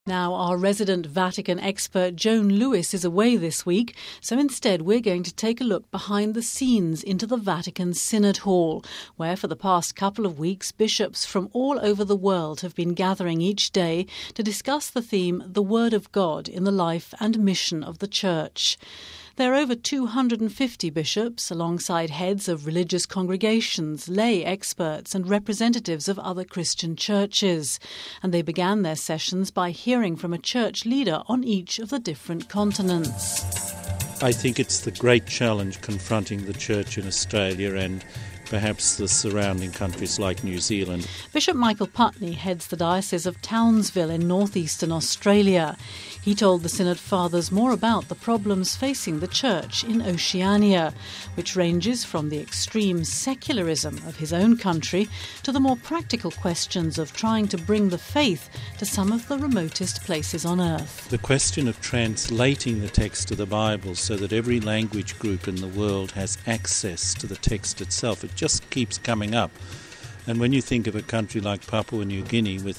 Now, our resident Vatican expert Joan Lewis is away this week, so instead we're going to take a look behind the scenes into the Vatican Synod Hall, where for the past couple of weeks bishops from all over the world have been gathering each day to discuss the theme The Word of God in the Life and Mission of the Church. There are over 250 bishops, alongside heads of religious congregations, lay experts and representatives of other Christian churches. And they began their sessions by hearing from a church leader on each of the different continents. I think it's the great challenge confronting the church in Australia and perhaps the surrounding countries like New Zealand. Bishop Michael Putney heads the Diocese of Townsville in northeastern Australia. He told the Synod Fathers more about the problems facing the Church in Oceania, which ranges from the extreme secularism of his own country to the more practical questions of trying to bring the faith to some of the remotest places on earth. The question of translating the text of the Bible so that every language group in the world has access to the text itself, it just keeps coming up. And when you think of a country like Papua New Guinea with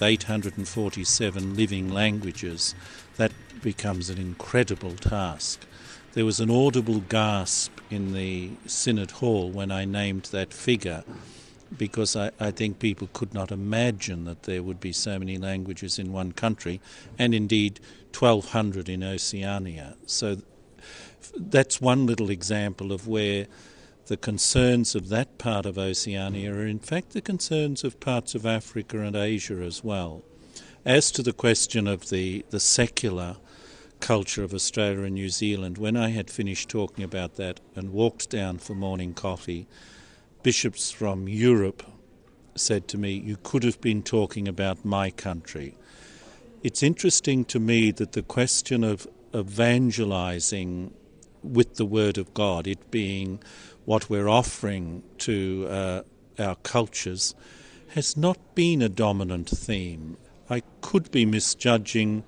847 living languages, that becomes an incredible task. There was an audible gasp in the Synod Hall when I named that figure, because I think people could not imagine that there would be so many languages in one country, and indeed 1,200 in Oceania. So that's one little example of where the concerns of that part of Oceania are in fact the concerns of parts of Africa and Asia as well. As to the question of the secular culture of Australia and New Zealand, when I had finished talking about that and walked down for morning coffee, bishops from Europe said to me, "You could have been talking about my country." It's interesting to me that the question of evangelizing with the Word of God, it being what we're offering to our cultures, has not been a dominant theme. I could be misjudging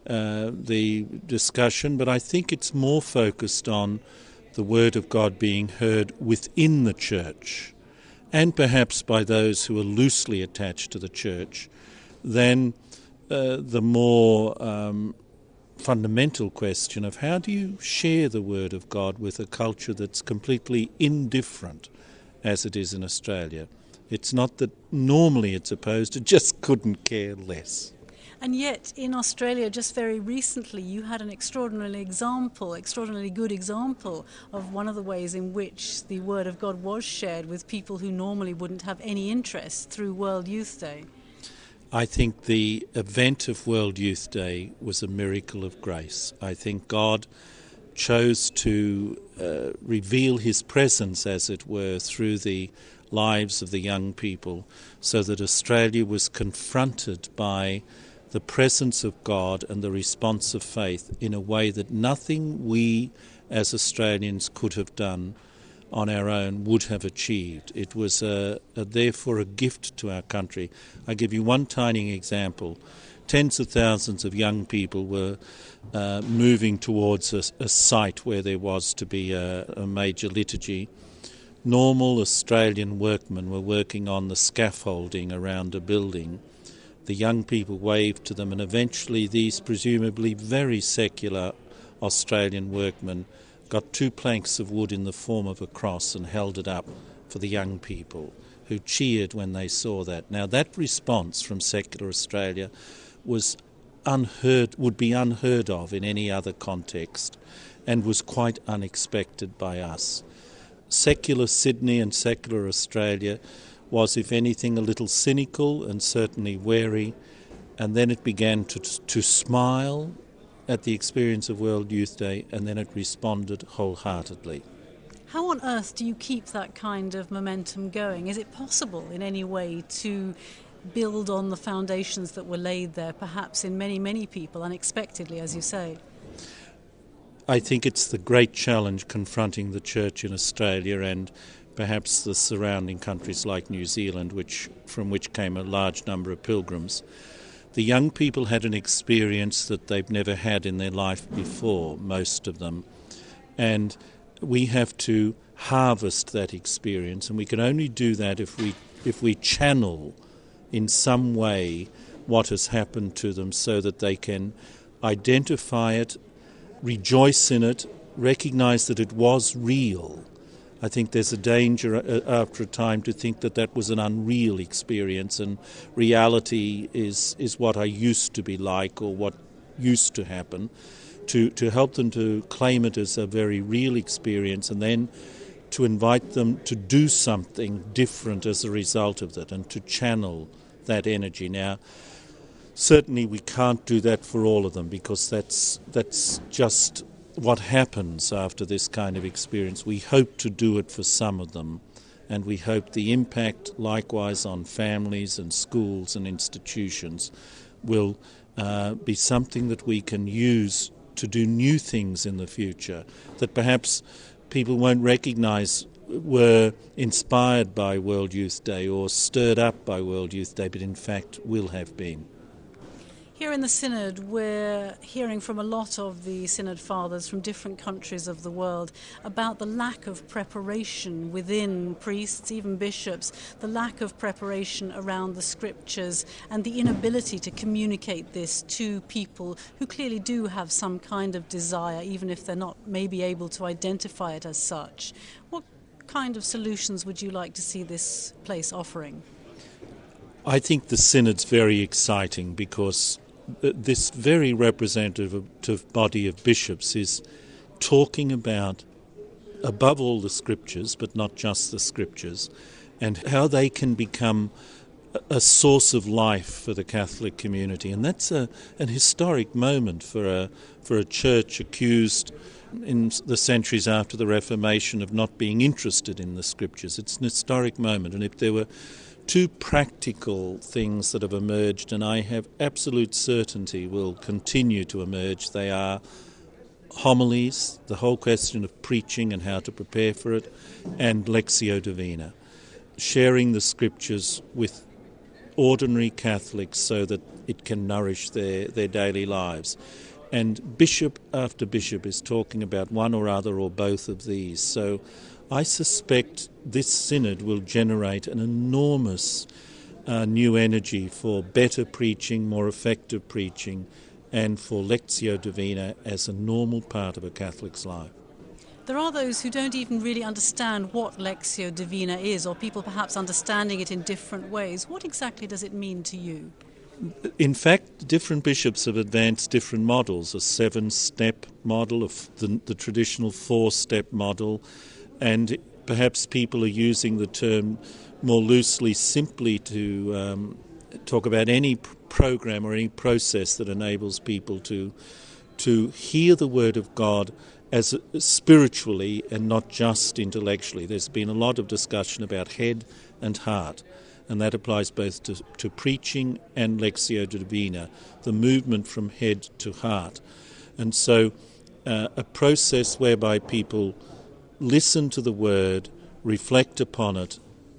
the discussion, but I think it's more focused on the Word of God being heard within the Church, and perhaps by those who are loosely attached to the Church, than the more fundamental question of how do you share the Word of God with a culture that's completely indifferent, as it is in Australia. It's not that normally it's opposed, it just couldn't care less. And yet, in Australia, just very recently, you had an extraordinarily good example of one of the ways in which the Word of God was shared with people who normally wouldn't have any interest through World Youth Day. I think the event of World Youth Day was a miracle of grace. I think God chose to reveal his presence, as it were, through the lives of the young people, so that Australia was confronted by the presence of God and the response of faith in a way that nothing we as Australians could have done on our own would have achieved. It was therefore a gift to our country. I give you one tiny example. Tens of thousands of young people were moving towards a site where there was to be a major liturgy. Normal Australian workmen were working on the scaffolding around a building. The young people waved to them, and eventually these presumably very secular Australian workmen got 2 planks of wood in the form of a cross and held it up for the young people, who cheered when they saw that. Now that response from secular Australia would be unheard of in any other context, and was quite unexpected by us. Secular Sydney and secular Australia was, if anything, a little cynical and certainly wary, and then it began to smile at the experience of World Youth Day, and then it responded wholeheartedly. How on earth do you keep that kind of momentum going? Is it possible in any way to build on the foundations that were laid there, perhaps in many, many people, unexpectedly, as you say? I think it's the great challenge confronting the Church in Australia and perhaps the surrounding countries like New Zealand, from which came a large number of pilgrims. The young people had an experience that they've never had in their life before, most of them, and we have to harvest that experience, and we can only do that if we channel in some way what has happened to them so that they can identify it, rejoice in it, recognize that it was real. I think there's a danger after a time to think that that was an unreal experience and reality is what I used to be like or what used to happen, to help them to claim it as a very real experience and then to invite them to do something different as a result of that and to channel that energy. Now, certainly we can't do that for all of them because that's just what happens after this kind of experience. We hope to do it for some of them, and we hope the impact likewise on families and schools and institutions will be something that we can use to do new things in the future that perhaps people won't recognise were inspired by World Youth Day or stirred up by World Youth Day, but in fact will have been. Here in the Synod, we're hearing from a lot of the Synod Fathers from different countries of the world about the lack of preparation within priests, even bishops, the lack of preparation around the scriptures and the inability to communicate this to people who clearly do have some kind of desire, even if they're not maybe able to identify it as such. What kind of solutions would you like to see this place offering? I think the Synod's very exciting because this very representative body of bishops is talking about, above all, the scriptures, but not just the scriptures, and how they can become a source of life for the Catholic community. And that's an historic moment for a church accused in the centuries after the Reformation of not being interested in the scriptures. It's an historic moment, and if there were two practical things that have emerged, and I have absolute certainty will continue to emerge. They are homilies, the whole question of preaching and how to prepare for it, and Lectio Divina, sharing the scriptures with ordinary Catholics so that it can nourish their daily lives. And bishop after bishop is talking about one or other or both of these. So I suspect this synod will generate an enormous new energy for better preaching, more effective preaching, and for Lectio Divina as a normal part of a Catholic's life. There are those who don't even really understand what Lectio Divina is, or people perhaps understanding it in different ways. What exactly does it mean to you? In fact, different bishops have advanced different models, a 7-step model, the traditional 4-step model, and perhaps people are using the term more loosely simply to talk about any program or any process that enables people to hear the Word of God as spiritually and not just intellectually. There's been a lot of discussion about head and heart, and that applies both to preaching and Lectio Divina, the movement from head to heart. And so a process whereby people listen to the Word, reflect upon it,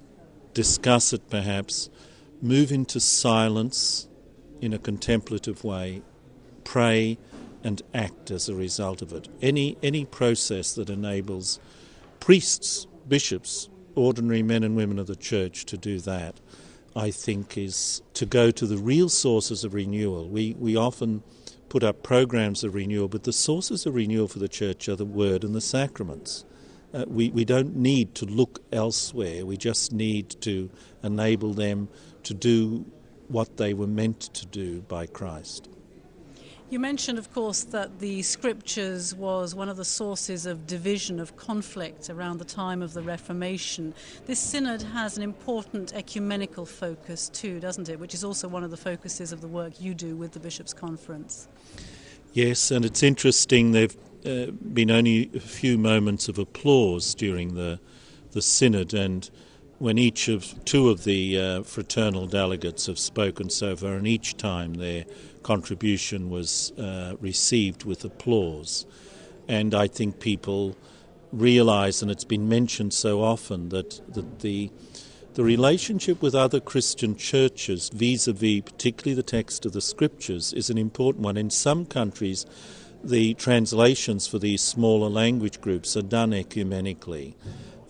discuss it perhaps, move into silence in a contemplative way, pray and act as a result of it. Any process that enables priests, bishops, ordinary men and women of the Church to do that, I think is to go to the real sources of renewal. We often put up programs of renewal, but the sources of renewal for the Church are the Word and the sacraments. We don't need to look elsewhere. We just need to enable them to do what they were meant to do by Christ. You mentioned, of course, that the Scriptures was one of the sources of division, of conflict around the time of the Reformation. This synod has an important ecumenical focus too, doesn't it, which is also one of the focuses of the work you do with the Bishops' Conference. Yes, and it's interesting, there have been only a few moments of applause during the synod, and when two of the fraternal delegates have spoken so far, and each time their contribution was received with applause. And I think people realise, and it's been mentioned so often, that the relationship with other Christian churches vis-a-vis particularly the text of the Scriptures is an important one. In some countries, the translations for these smaller language groups are done ecumenically.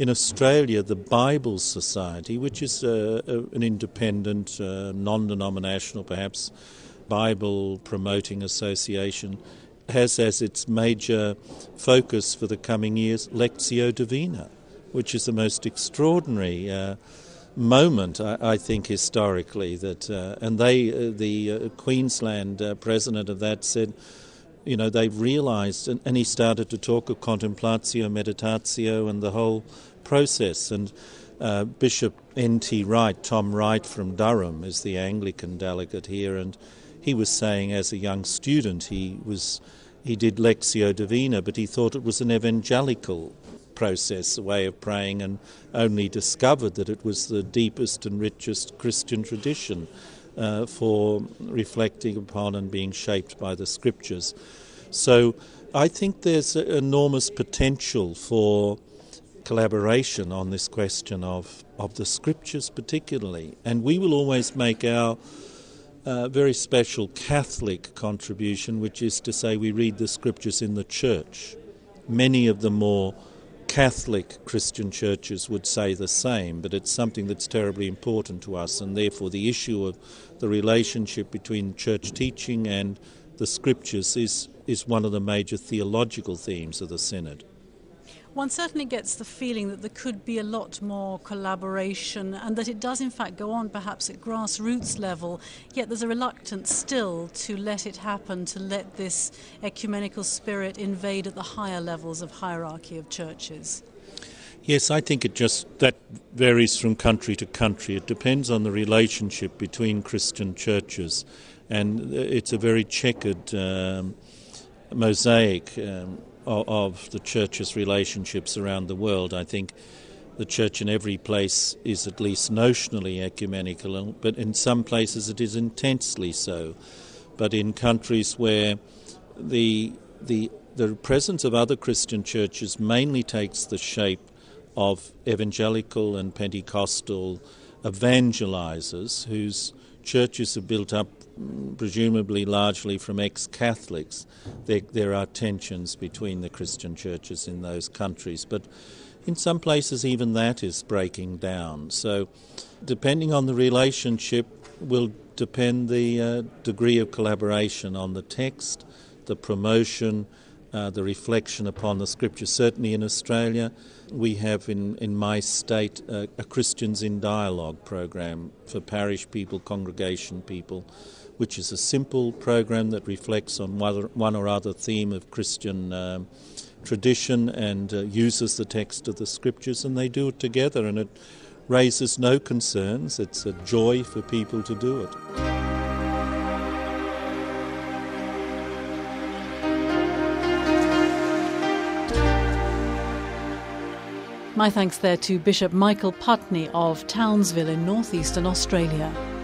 In Australia, the Bible Society, which is an independent, non-denominational perhaps, Bible-promoting association, has as its major focus for the coming years Lectio Divina, which is the most extraordinary moment, I think, historically. And the Queensland president of that said, they've realised, and he started to talk of contemplatio, meditatio, and the whole process. And Bishop N.T. Wright, Tom Wright from Durham, is the Anglican delegate here, and he was saying as a young student he did Lectio Divina, but he thought it was an evangelical process, a way of praying, and only discovered that it was the deepest and richest Christian tradition for reflecting upon and being shaped by the Scriptures. So I think there's enormous potential for collaboration on this question of the Scriptures particularly, and we will always make our very special Catholic contribution, which is to say we read the Scriptures in the church. Many of the more Catholic Christian churches would say the same, but it's something that's terribly important to us, and therefore the issue of the relationship between church teaching and the Scriptures is one of the major theological themes of the Synod. One certainly gets the feeling that there could be a lot more collaboration and that it does in fact go on perhaps at grassroots level, yet there's a reluctance still to let it happen, to let this ecumenical spirit invade at the higher levels of hierarchy of churches. Yes, I think that varies from country to country. It depends on the relationship between Christian churches, and it's a very checkered mosaic of the church's relationships around the world. I think the church in every place is at least notionally ecumenical, but in some places it is intensely so. But in countries where the presence of other Christian churches mainly takes the shape of evangelical and Pentecostal evangelizers whose churches are built up presumably largely from ex-Catholics, there are tensions between the Christian churches in those countries. But in some places even that is breaking down. So depending on the relationship will depend the degree of collaboration on the text, the promotion, the reflection upon the Scripture. Certainly in Australia, we have in my state a Christians in Dialogue program for parish people, congregation people, which is a simple program that reflects on one or other theme of Christian tradition and uses the text of the Scriptures, and they do it together, and it raises no concerns. It's a joy for people to do it. My thanks there to Bishop Michael Putney of Townsville in northeastern Australia.